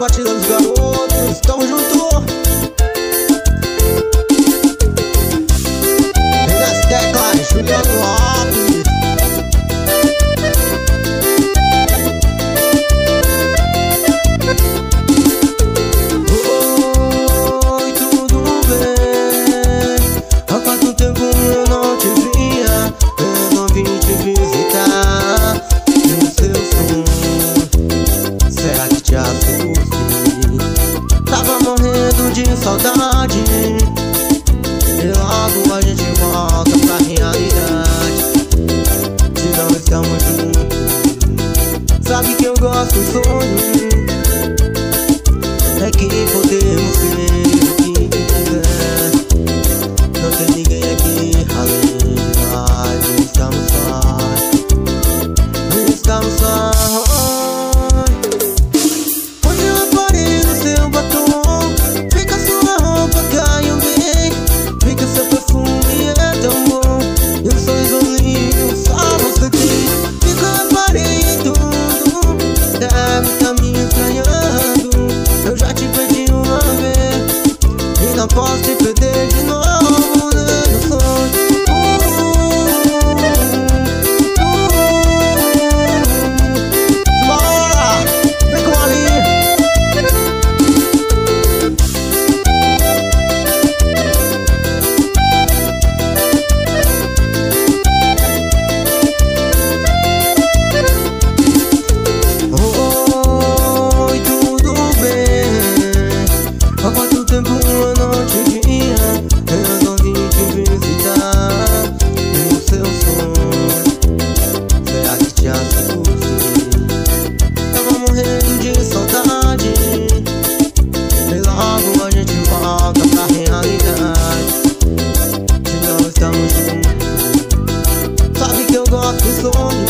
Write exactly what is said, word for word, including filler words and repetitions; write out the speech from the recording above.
batida dos garotos, tamo junto. Vem nas teclas, Juliano Lopes. Oi, tudo bem? Há quanto tempo eu não te via? Eu não vim te visitar no seu som. Será que te assustei? Tava morrendo de saudade. E logo a gente volta pra realidade. Se não estamos juntos, sabe que eu gosto e sonho. É que podemos ser o que quiser. Não tem ninguém aqui além de nós. Não estamos só, não estamos só. Hoje eu reparei no seu batom. Fica sua roupa, caiu bem. Fica seu perfume, é tão bom. E um sorriso lindo, só você tem. Fica eu reparei em tudo. Deve estar me estranhando. Eu já te perdi uma vez e não posso te perder de novo, né? No sonho. Bora! Vem com a linha. Oi, tudo bem? Há quanto tempo eu não te via? Eu não vim te visitar no seu som. Será que te assustei? Tava morrendo de saudade. E logo a gente volta pra realidade. Se não estamos juntos, sabe que eu gosto e sonho.